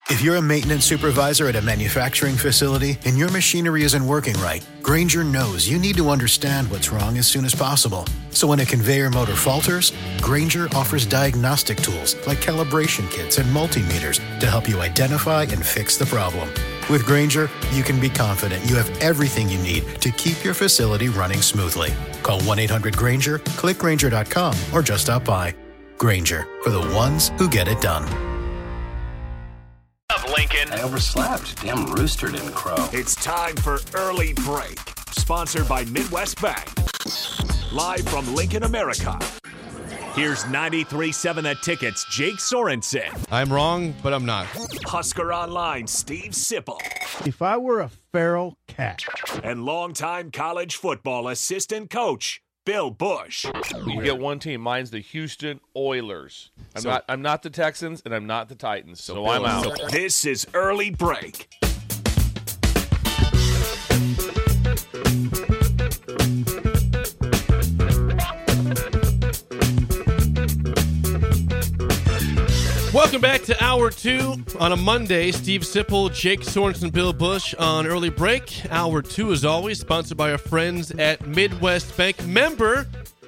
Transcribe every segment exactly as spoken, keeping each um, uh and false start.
If you're a maintenance supervisor at a manufacturing facility and your machinery isn't working right, Grainger knows you need to understand what's wrong as soon as possible. So when a conveyor motor falters, Grainger offers diagnostic tools like calibration kits and multimeters to help you identify and fix the problem. With Grainger, you can be confident you have everything you need to keep your facility running smoothly. Call one eight hundred Grainger, click Grainger dot com, or just stop by. Grainger, for the ones who get it done. Of Lincoln. I overslept. Damn rooster didn't crow. It's time for Early Break, sponsored by Midwest Bank. Live from Lincoln, America. Here's ninety-three point seven The Ticket's Jake Sorensen. I'm wrong, but I'm not. Husker Online, Steve Sipple. If I were a feral cat. And longtime college football assistant coach, Bill Bush. You get one team. Mine's the Houston Oilers. I'm So- not I'm not the Texans, and I'm not the Titans, so, So I'm Bill- out. This is Early Break. Welcome back to Hour two on a Monday. Steve Sipple, Jake Sorensen, Bill Bush on Early Break. Hour two, as always, sponsored by our friends at Midwest Bank. Member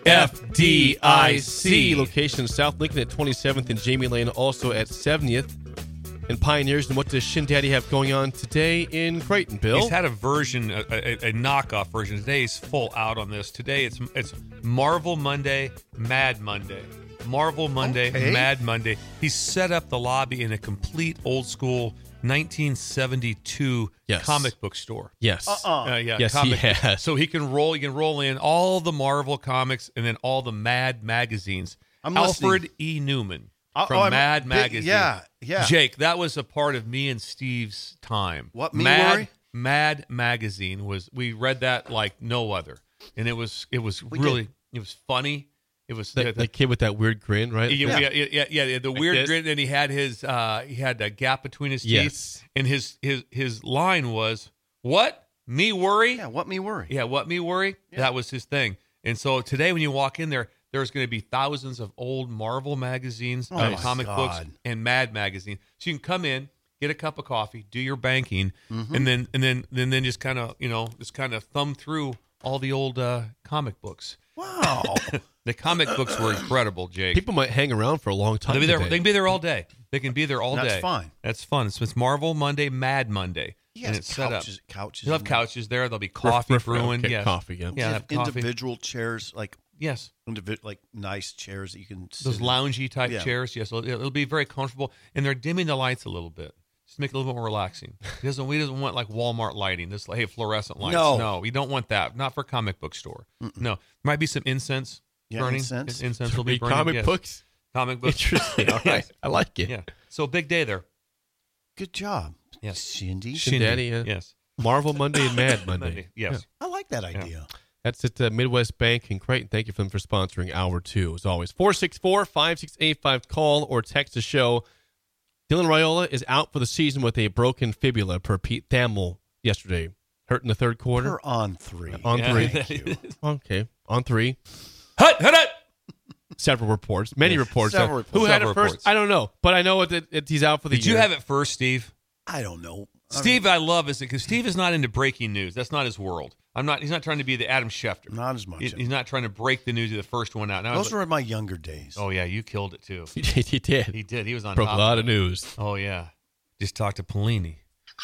F D I C. Location in South Lincoln at twenty-seventh and Jamie Lane, also at seventieth and Pioneers. And what does Shin Daddy have going on today in Creighton, Bill? He's had a version, a, a, a knockoff version. Today he's full out on this. Today it's it's Marvel Monday, Mad Monday. Marvel Monday, Okay. Mad Monday. He's set up the lobby in a complete old school nineteen seventy-two Yes. comic book store. Yes. Uh-uh. Uh, yeah, Yes, he comic- has. So he can roll. He can roll in all the Marvel comics and then all the Mad magazines. I'm Alfred listening. E. Newman Oh, from oh, I'm- Mad big- magazine. yeah, yeah. Jake, that was a part of me and Steve's time. What, me Mad, worry? Mad magazine was. We read that like no other, and it was it was We really did. it was funny. It was That, that kid with that weird grin, right? yeah, yeah, yeah, yeah, yeah, the weird this. grin, and he had his uh, he had a gap between his teeth, Yes. and his his his line was, "What, me worry? Yeah, what me worry? Yeah, what me worry?" That was his thing. And so today, when you walk in there, there's going to be thousands of old Marvel magazines, Oh uh, my comic books, God. and Mad magazine. So you can come in, get a cup of coffee, do your banking, Mm-hmm. and then and then then then just kind of you know just kind of thumb through all the old uh, comic books. Wow. The comic books were incredible, Jake. People might hang around for a long time. They'll be there. today. They can be there all day. They can be there all That's day. fine. That's fun. It's, it's Marvel Monday, Mad Monday, He and has it's set up. couches, couches. You'll have in there. couches there. There'll be coffee Ref- ref- brewing. okay, Yes. coffee, yeah. Yeah, You have have coffee. individual chairs, like Yes. indivi- like nice chairs that you can sit Those in. loungy type Yeah. chairs. Yes, it'll, it'll be very comfortable, and they're dimming the lights a little bit. Just to make it a little bit more relaxing. He doesn't. We doesn't want like Walmart lighting. This like hey fluorescent lights. No. no, we don't want that. Not for a comic book store. No, might be some incense Yeah, burning. incense. Incense will be Read burning. comic yes. books. Comic books. Interesting. All right. I like it. Yeah. So big day there. Good job. Yes. Shindy. Shin Daddy, yeah. Yes. Marvel Monday and Mad Monday. Monday. Yes. I like that idea. That's at uh, Midwest Bank in Creighton. Thank you for them for sponsoring Hour two, as always. four six four, five six eight five. Call or text the show. Dylan Raiola is out for the season with a broken fibula per Pete Thamel yesterday. Hurt in the third quarter. We're on three. On Yeah. three. Thank you. Okay. On three. Hut, hut, hut. Several reports. Many reports. Several Uh, reports. Who had Several it first? reports. I don't know. But I know that that he's out for the Did year. you have it first, Steve? I don't know. I don't- Steve, I love is because Steve is not into breaking news. That's not his world. I'm not. He's not trying to be the Adam Schefter. Not as much. He- he's not trying to break the news of the first one out. Now, Those were my younger days. oh yeah, you killed it too. he did. He did. He was on Broke a top lot of of it. news. Oh yeah, just talked to Pelini.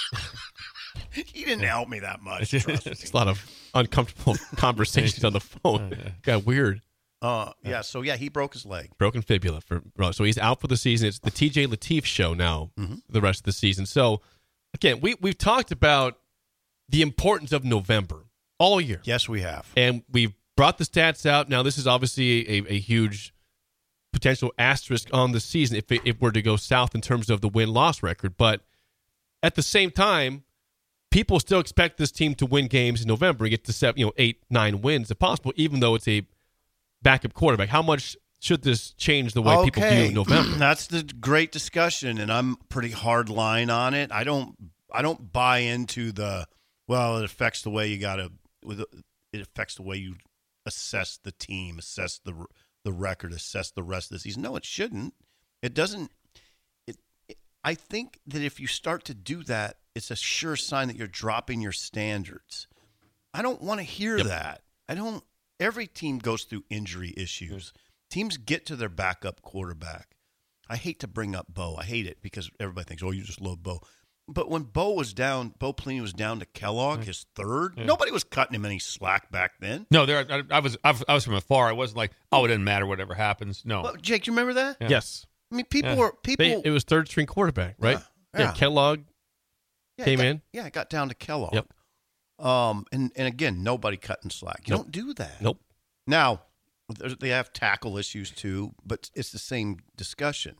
He didn't help me that much. trust me. It's a lot of uncomfortable conversations on the phone. Got weird. Uh, yeah. So yeah, he broke his leg. Broken fibula for so he's out for the season. It's the T J Lateef show now Mm-hmm. for the rest of the season. So again, we we've talked about the importance of November all year, Yes, we have. and we've brought the stats out. Now this is obviously a, a huge potential asterisk on the season if it, if we're to go south in terms of the win loss record. But at the same time, people still expect this team to win games in November and get to seven, you know, eight, nine wins if possible, even though it's a backup quarterback. How much should this change the way people view November? That's the great discussion, and I'm pretty hard line on it. I don't, I don't buy into the well. It affects the way you got to. It affects the way you assess the team, assess the the record, assess the rest of the season. No, it shouldn't. It doesn't. It, it I think that if you start to do that, it's a sure sign that you're dropping your standards. I don't want to hear Yep. that. I don't. Every team goes through injury issues. Teams get to their backup quarterback. I hate to bring up Bo. I hate it because everybody thinks, oh, you just load Bo. But when Bo was down, Bo Pelini was down to Kellogg, his third, Yeah. nobody was cutting him any slack back then. No, there. I, I was. I was I was from afar. I wasn't like, oh, it doesn't matter. Whatever happens. No. Well, Jake, do you remember that? Yeah. Yes. I mean, people Yeah. were people. They, it was third string quarterback, right? Yeah. Yeah. Kellogg yeah, it came got- in. Yeah, it got down to Kellogg. Yep. Um, and and again, nobody cutting slack. You Nope. don't do that. Nope. Now, there- they have tackle issues too, but it's the same discussion.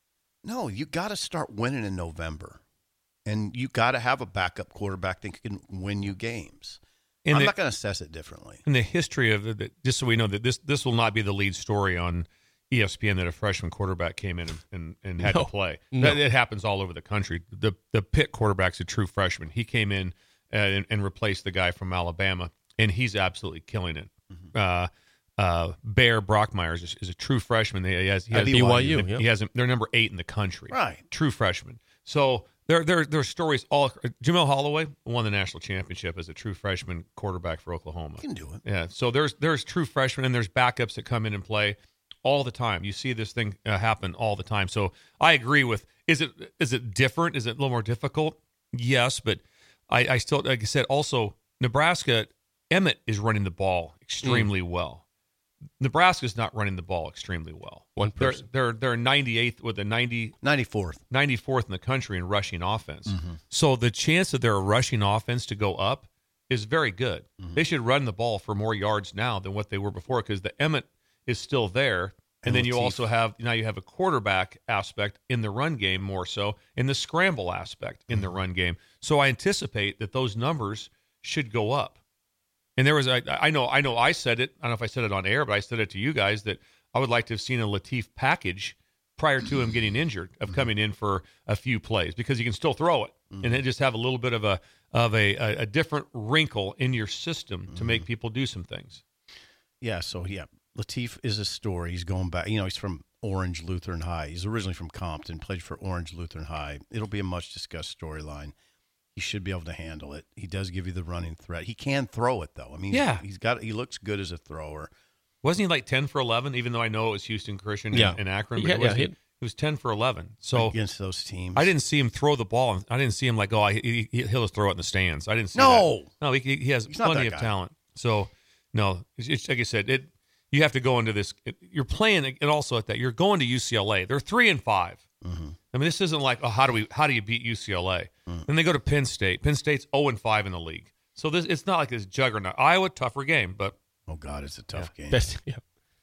No, you got to start winning in November, and you got to have a backup quarterback that can win you games. In I'm the, not going to assess it differently. in the history of the, just so we know that this this will not be the lead story on E S P N that a freshman quarterback came in and, and, and had No. to play. No. That, it happens all over the country. The the Pitt quarterback's a true freshman. He came in and, and replaced the guy from Alabama, and he's absolutely killing it. Mm-hmm. Uh, uh, Bear Brockmeyer is, is a true freshman. He has, he At has B Y U, He yep. has they're number eight in the country. Right. True freshman. So there there there are stories all. Jamel Holloway won the national championship as a true freshman quarterback for Oklahoma. You can do it. Yeah, so there's there's true freshmen and there's backups that come in and play all the time. You see this thing uh, happen all the time. So I agree with is it is it different? Is it a little more difficult? Yes, but I, I still like I said also Nebraska Emmett is running the ball extremely Mm. well. Nebraska's not running the ball extremely well. One They're person. they're they're ninety-eighth with a ninety ninety-fourth. ninety-fourth in the country in rushing offense. Mm-hmm. So the chance that they're a rushing offense to go up is very good. Mm-hmm. They should run the ball for more yards now than what they were before because the Emmett is still there. And, And then you Lateef. also have now you have a quarterback aspect in the run game more so, and the scramble aspect in the Mm-hmm. run game. So I anticipate that those numbers should go up. And there was a, I know I know I said it. I don't know if I said it on air, but I said it to you guys that I would like to have seen a Lateef package prior to him getting injured of coming in for a few plays because you can still throw it and then just have a little bit of a of a a, a different wrinkle in your system to make people do some things. Yeah, so yeah, Lateef is a story. He's going back. You know, he's from Orange Lutheran High. He's originally from Compton, played for Orange Lutheran High. It'll be a much discussed storyline. He should be able to handle it. He does give you the running threat. He can throw it though. I mean, Yeah. he's got. He looks good as a thrower. Wasn't he like ten for eleven? Even though I know it was Houston Christian Yeah. and, and Akron, but Yeah, he, yeah, was, he- he, he was ten for eleven. So Against those teams, I didn't see him throw the ball. I didn't see him like, oh, I, he, he- he'll just throw it in the stands. I didn't see No. that. No, he, he has He's not plenty that of guy. talent. So, no, it's, it's like I said, it. You have to go into this. It, you're playing, and also at that, you're going to U C L A. They're three and five. Mm-hmm. I mean, this isn't like, oh, how do we, how do you beat U C L A? Then they go to Penn State. Penn State's zero and five in the league. So this, it's not like this juggernaut. Iowa, tougher game, but Oh God, it's a tough game. Best, yeah.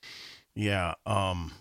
Yeah. Um.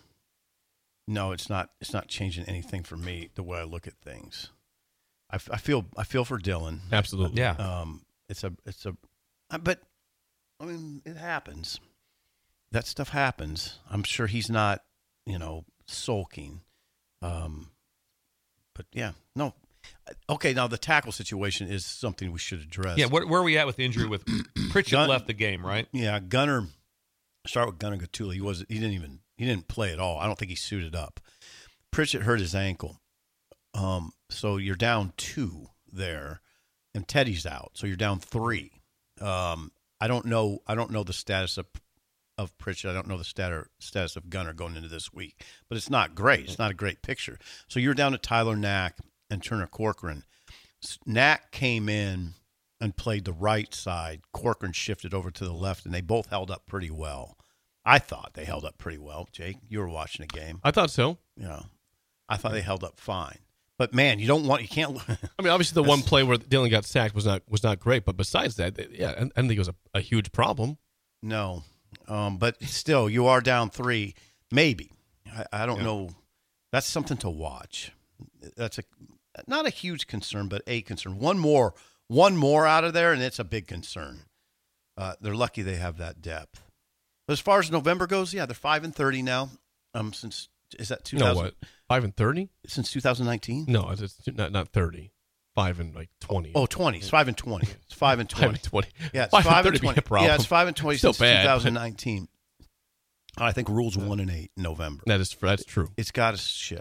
No, it's not. It's not changing anything for me the way I look at things. I, f- I feel. I feel for Dylan. Absolutely. yeah. Um. It's a. It's a. uh, But I mean, it happens. That stuff happens. I'm sure he's not. You know, sulking. Um. But yeah, no. Okay, now the tackle situation is something we should address. yeah. Where, where are we at with the injury? With Pritchett Gun- left the game, right? Yeah, Gunner. Start with Gunner Gatula. He was. He didn't even. He didn't play at all. I don't think he suited up. Pritchett hurt his ankle. Um. So you're down two there, and Teddy's out. So you're down three. Um. I don't know. I don't know the status of of Pritchett. I don't know the status status of Gunner going into this week. But it's not great. It's not a great picture. So you're down to Tyler Knack and Turner Corcoran. S- Knack came in and played the right side. Corcoran shifted over to the left, and they both held up pretty well. I thought they held up pretty well. Jake, you were watching the game. I thought so. Yeah, I thought they held up fine. But man, you don't want you can't. I mean, obviously the one play where Dylan got sacked was not was not great, but besides that, they- yeah, I, I think it was a, a huge problem. No, um, but still, you are down three. Maybe I, I don't Yeah. know. That's something to watch. That's a not a huge concern, but a concern. One more, one more out of there, and it's a big concern. Uh, they're lucky they have that depth. But as far as November goes, yeah, they're five and thirty now. Um, since is that two No, thousand? what? Five and thirty? Since two thousand nineteen? No, it's, it's not not thirty. Five and like twenty. Oh, twenty. It's five and twenty. It's five and Five twenty. and twenty. Yeah, it's Five five, and and thirty would twenty. be a problem. Yeah, it's five and twenty Still since bad, but- two thousand nineteen. I think rules one and eight in November. That is that's true. It's got to shift.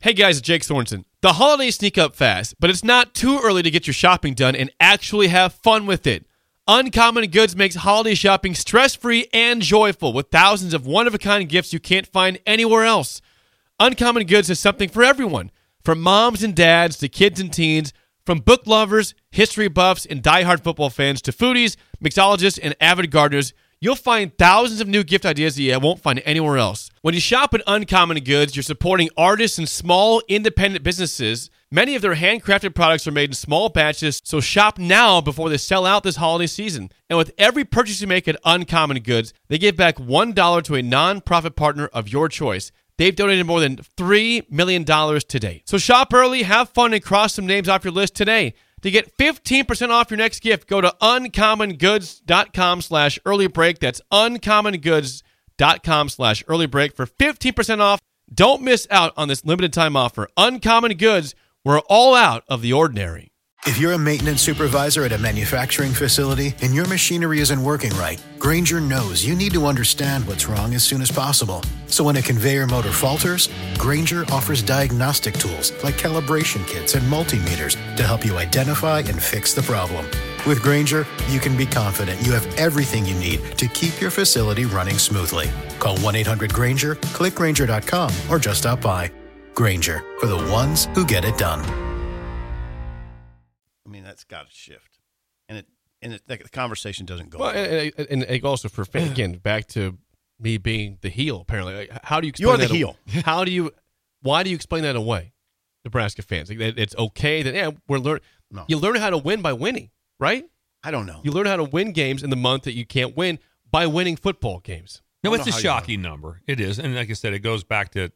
Hey guys, it's Jake Sorensen. The holidays sneak up fast, but it's not too early to get your shopping done and actually have fun with it. Uncommon Goods makes holiday shopping stress-free and joyful with thousands of one-of-a-kind gifts you can't find anywhere else. Uncommon Goods has something for everyone, from moms and dads to kids and teens, from book lovers, history buffs, and diehard football fans to foodies, mixologists, and avid gardeners. You'll find thousands of new gift ideas that you won't find anywhere else. When you shop at Uncommon Goods, you're supporting artists and small, independent businesses. Many of their handcrafted products are made in small batches, so shop now before they sell out this holiday season. And with every purchase you make at Uncommon Goods, they give back one dollar to a non-profit partner of your choice. They've donated more than three million dollars to date. So shop early, have fun, and cross some names off your list today. To get fifteen percent off your next gift, go to uncommongoods.com slash early break. That's uncommongoods.com slash early break for fifteen percent off. Don't miss out on this limited time offer. Uncommon Goods, we're all out of the ordinary. If you're a maintenance supervisor at a manufacturing facility and your machinery isn't working right, Grainger knows you need to understand what's wrong as soon as possible. So when a conveyor motor falters, Grainger offers diagnostic tools like calibration kits and multimeters to help you identify and fix the problem. With Grainger, you can be confident you have everything you need to keep your facility running smoothly. Call one eight hundred Grainger, click Grainger dot com, or just stop by. Grainger, for the ones who get it done. I mean, that's got to shift, and it and it, the conversation doesn't go. Well, away. and, and, and also for again, back to me being the heel. Apparently, like, how do you explain You are the that heel. A, how do you? Why do you explain that away, Nebraska fans? Like, that it's okay that yeah, we're learn. No. You learn how to win by winning, right? I don't know. You learn how to win games in the month that you can't win by winning football games. No, I it's don't a know how you shocking number. It is, and like I said, it goes back to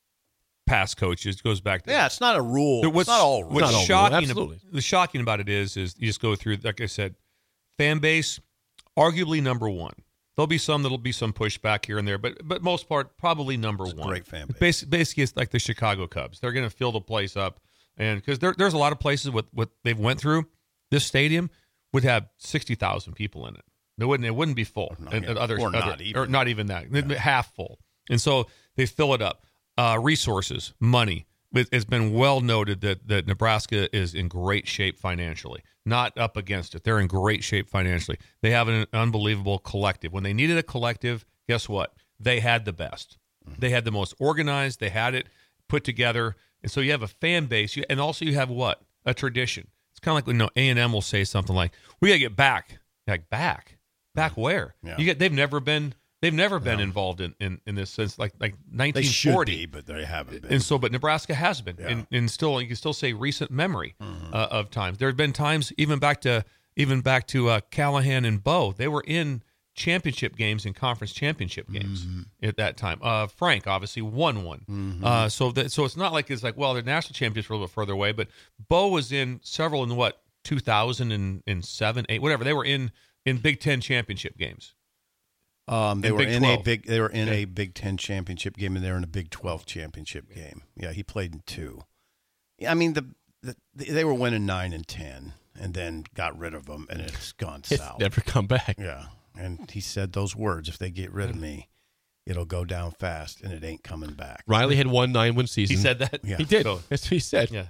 past coaches. It goes back to Yeah, it's not a rule. There- It's not all rules. What's Not all shocking? rules, absolutely. The shocking about it is, is you just go through. Like I said, fan base, arguably number one. There'll be some that'll be some pushback here and there, but but most part probably number It's a one. great fan base. Basically, basically, it's like the Chicago Cubs. They're going to fill the place up, and because there, there's a lot of places with what they've went through. This stadium would have sixty thousand people in it. It wouldn't. It wouldn't be full. Not and, yet. and other, Or not other- even. or not even that. Half full, and so they fill it up. Uh, resources, money. It- It's been well noted that, that Nebraska is in great shape financially, not up against it. They're in great shape financially. They have an unbelievable collective. When they needed a collective, guess what? They had the best. They had the most organized. They had it put together. And so you have a fan base. You, and also you have what? A tradition. It's kind of like when you know, A and M will say something like, we got to get back. Like, back? Back where? Yeah. You get. They've never been They've never been No. involved in, in, in this since like like They nineteen should forty. be, but they haven't been. And so, but Nebraska has been, Yeah. and, and still, you can still say recent memory Mhm. uh, of times. There have been times, even back to even back to uh, Callahan and Bo, they were in championship games and conference championship games Mhm. at that time. Uh, Frank obviously won one, Mhm. uh, so that so it's not like it's like well, the national championships were a little bit further away, but Bo was in several in what two thousand seven, eight, whatever. They were in in Big Ten championship games. Um, they And were Big in a twelve. big. They were in Yeah. a Big Ten championship game, and they were in a Big Twelve championship game. Yeah, he played in two. Yeah, I mean the, the they were winning nine and ten, and then got rid of them, and it's gone It's south. never come back. Yeah, and he said those words: "If they get rid of me, it'll go down fast, and it ain't coming back." Riley had one nine-win season. He said that. Yeah. He did. So- That's what he said. Yeah.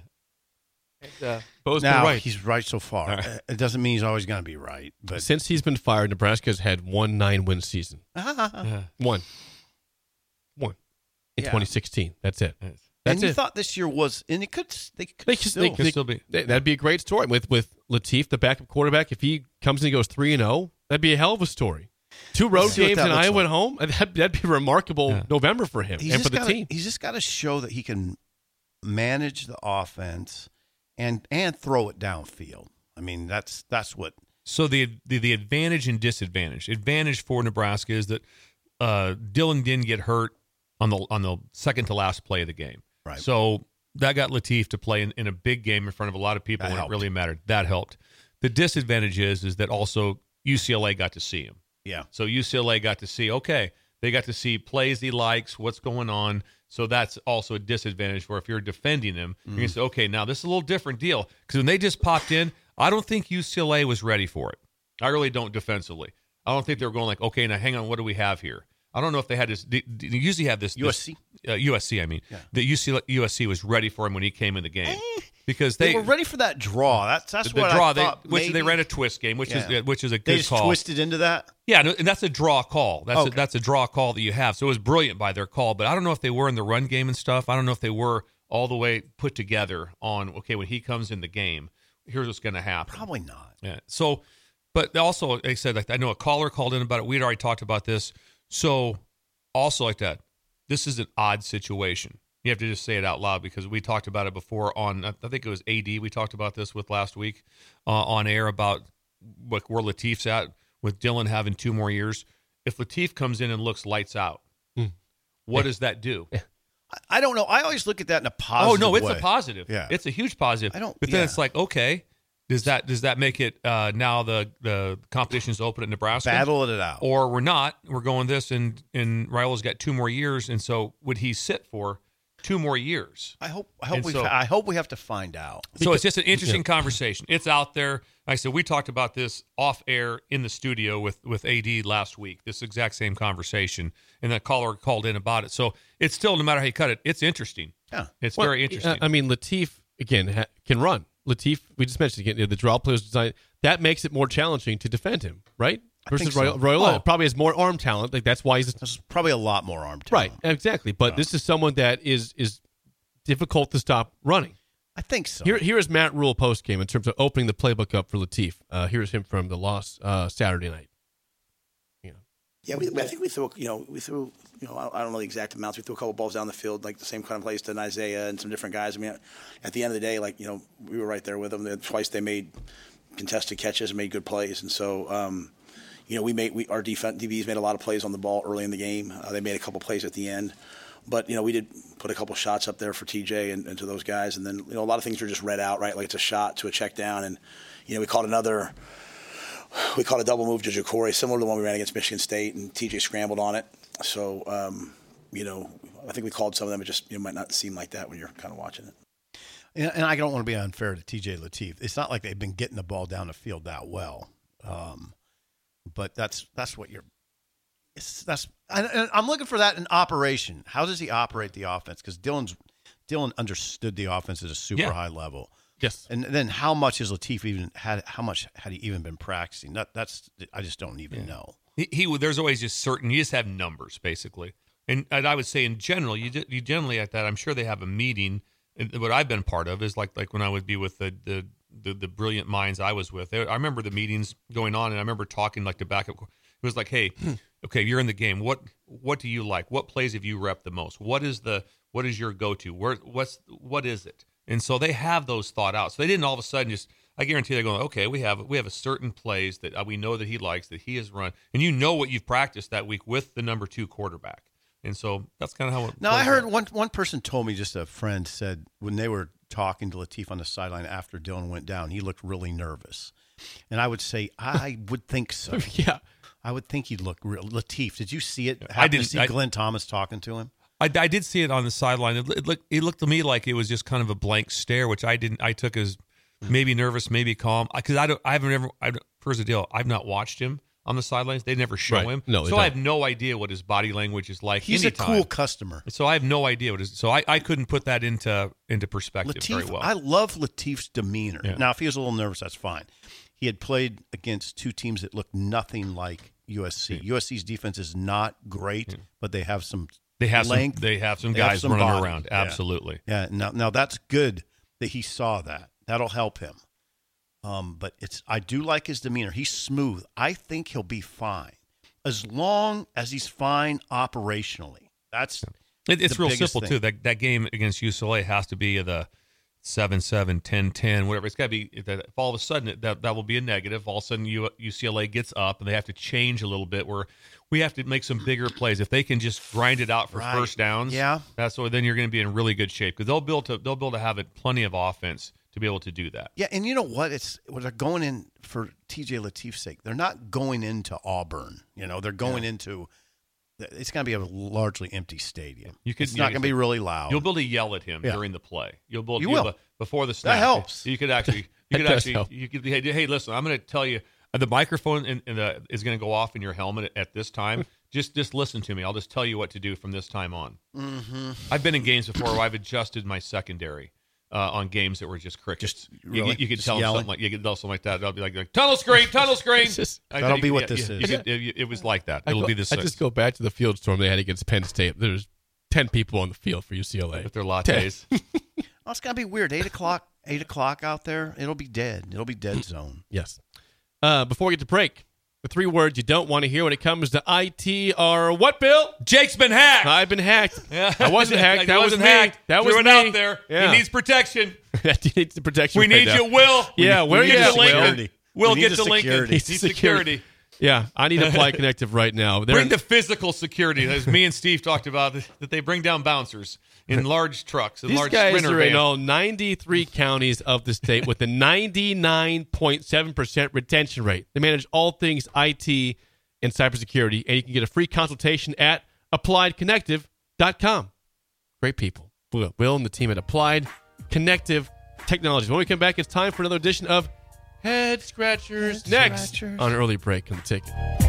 Bo's been Now right. he's right so far. All right. Uh, It doesn't mean he's always going to be right, but Since he's been fired, Nebraska's had one nine-win season. Yeah. One. One. In Yeah. twenty sixteen. That's it. and That's you it. thought this year was, and it could they could They could- still, they Could still be. Th- That'd be a great story with with Latif, the backup quarterback. If he comes and he goes three and zero, that'd be a hell of a story. Two road see what games that and looks Iowa like. at home. That'd, that'd be a remarkable Yeah. November for him he's and for just the gotta, team. He's just got to show that he can manage the offense and and throw it downfield. I mean, that's that's what. So the, the the advantage and disadvantage. Advantage for Nebraska is that uh, Dylan didn't get hurt on the on the second to last play of the game. Right. So that got Latif to play in, in a big game in front of a lot of people That when helped. it really mattered. That helped. The disadvantage is is that also U C L A got to see him. Yeah. So U C L A got to see, okay, they got to see plays he likes, what's going on. So that's also a disadvantage for if you're defending him. You're going to say, okay, now this is a little different deal. Because when they just popped in, I don't think U C L A was ready for it. I really don't defensively. I don't think they were going like, okay, now hang on, what do we have here? I don't know if they had this. They, they usually have this U S C? This, uh, U S C, I mean. Yeah. The U C, U S C was ready for him when he came in the game. Because They, they, were ready for that draw. That's that's the what draw, I they, thought. which maybe. they ran a twist game, which Yeah. is which is a They good just call. twisted into that. Yeah, no, and that's a draw call. That's Okay. a, that's a draw call that you have. So it was brilliant by their call, but I don't know if they were in the run game and stuff. I don't know if they were all the way put together on, okay, when he comes in the game, here's what's going to happen. Probably not. Yeah. So, but also, they said, like, I know a caller called in about it. We'd already talked about this. So, also like that, this is an odd situation. You have to just say it out loud because we talked about it before on, I think it was A D. We talked about this with last week uh, on air about what, where Latif's at with Dylan having two more years. If Latif comes in and looks lights out, mm. what yeah. does that do? Yeah. I don't know. I always look at that in a positive Oh, no, it's way. a positive. Yeah. It's a huge positive. I don't, but then yeah. it's like, okay, does that does that make it uh, now the, the competition's open at Nebraska? Battle it out. Or we're not. We're going this, and, and Raiola's got two more years, and so would he sit for two more years? I hope I hope we so, I hope we have to find out. So it's just an interesting yeah. conversation. It's out there. Like I said, we talked about this off air in the studio with, with A D last week, this exact same conversation, and that caller called in about it. So it's still, no matter how you cut it, it's interesting. Yeah. It's well, very interesting. I mean, Latif, again, ha- can run. Latif, we just mentioned again, the draw players design, that makes it more challenging to defend him, right? Versus so. Raiola oh. probably has more arm talent. Like that's why he's There's probably a lot more arm talent. Right, exactly. But yeah. this is someone that is is difficult to stop running. I think so. Here, here is Matt Rule post game in terms of opening the playbook up for Latif. Uh, here's him from the loss uh, Saturday night. Yeah, yeah. We, I think we threw, you know, we threw, you know, I don't know the exact amounts. We threw a couple balls down the field, like the same kind of plays to Isaiah and some different guys. I mean, at the end of the day, like you know, we were right there with them. Twice they made contested catches and made good plays, and so. Um, You know, we made we, our defense D Bs made a lot of plays on the ball early in the game. Uh, they made a couple plays at the end, but you know we did put a couple shots up there for T J and, and to those guys, and then you know a lot of things were just read out, right? Like it's a shot to a check down, and you know we caught another, we caught a double move to Ja'Cory, similar to the one we ran against Michigan State, and T J scrambled on it. So um, you know I think we called some of them. It just you know, might not seem like that when you're kind of watching it. And, and I don't want to be unfair to T J Latif. It's not like they've been getting the ball down the field that well. Um, But that's that's what you're. It's, that's I, I'm looking for that in operation. How does he operate the offense? Because Dylan's Dylan understood the offense at a super yeah. high level. Yes. And then how much has Latif even had? How much had he even been practicing? That that's I just don't even yeah. know. He, he there's always just certain. You just have numbers basically, and, and I would say in general, you you generally at that. I'm sure they have a meeting. And what I've been part of is like like when I would be with the the. The, the brilliant minds I was with. I remember the meetings going on, and I remember talking like the backup. It was like, hey, okay, you're in the game. What what do you like? What plays have you rep the most? What is the what is your go to? Where what's what is it? And so they have those thought out. So they didn't all of a sudden just. I guarantee they're going, okay, we have we have a certain plays that we know that he likes, that he has run, and you know what you've practiced that week with the number two quarterback. And so that's kind of how it. Now I heard out. one one person told me, just a friend said when they were talking to Latif on the sideline after Dylan went down, he looked really nervous. And I would say, I would think so. yeah. I would think he'd look real. Latif, did you see it? I didn't to see I, Glenn Thomas talking to him. I, I did see it on the sideline. It, it looked it looked to me like it was just kind of a blank stare, which I didn't. I took as maybe nervous, maybe calm, because I don't. I haven't ever. I, here's the deal. I've not watched him on the sidelines. They never show right. him. No, so I have no idea what his body language is like. He's anytime. a cool customer. So I have no idea what his. So I, I couldn't put that into into perspective Latif, very well. I love Latif's demeanor. Yeah. Now, if he was a little nervous, that's fine. He had played against two teams that looked nothing like U S C. Yeah. U S C's defense is not great, yeah. but they have some they have length. Some, they have some they guys have some running body. around. Yeah. Absolutely. Yeah. Now, now that's good that he saw that. That'll help him. Um, but it's I do like his demeanor. He's smooth. I think he'll be fine as long as he's fine operationally. That's it, it's real simple thing. too. That that game against U C L A has to be the seven seven, ten ten, whatever. It's got to be that if all of a sudden it, that that will be a negative. All of a sudden U, UCLA gets up and they have to change a little bit where we have to make some bigger plays. If they can just grind it out for right. first downs, yeah, that's what then you're going to be in really good shape because they'll build to they'll build to have it plenty of offense to be able to do that. Yeah, and you know what? It's what they're going in for T J Latif's sake. They're not going into Auburn. You know, they're going yeah. into. It's going to be a largely empty stadium. You could, it's not going to be really loud. You'll be able to yell at him yeah. during the play. You'll be able, you you'll will. Be, before the snap. That helps. You could actually. You could actually. Help. You could. Hey, hey, listen. I'm going to tell you. The microphone in, in the, is going to go off in your helmet at this time. Just just listen to me. I'll just tell you what to do from this time on. Mm-hmm. I've been in games before where I've adjusted my secondary uh, on games that were just crickets. Just really? you, you could Just tell them yelling? something like you could tell something like that. I'll be like, like tunnel screen, tunnel screen. Just- I- That'll you- be what yeah, this yeah, is. you could- it, it was like that. I It'll go- be the I just go back to the field storm they had against Penn State. There's ten people on the field for U C L A. with their lattes. Oh, it's gonna be weird. Eight o'clock. Eight o'clock out there. It'll be dead. It'll be dead zone. Yes. Uh, before we get to break, the three words you don't want to hear when it comes to I T are what, Bill? Jake's been hacked. I've been hacked. Yeah. I wasn't hacked. I That was wasn't me. hacked. That Threw was it me. out there. Yeah. He needs protection. He needs the protection. We right need now. you, Will. Yeah, We where need you the at, Will? security. Will We need get the to Lincoln. security. Needs security. Yeah, I need Apply Connective right now. They're Bring in- the physical security, as me and Steve talked about, that they bring down bouncers in large trucks, in These large guys sprinter are in vans. all ninety-three counties of the state with a ninety-nine point seven percent retention rate. They manage all things I T and cybersecurity, and you can get a free consultation at applied connective dot com. Great people. Will, Will and the team at Applied Connective Technologies. When we come back, it's time for another edition of Head Scratchers Head next Scratchers. on Early Break on the Ticket.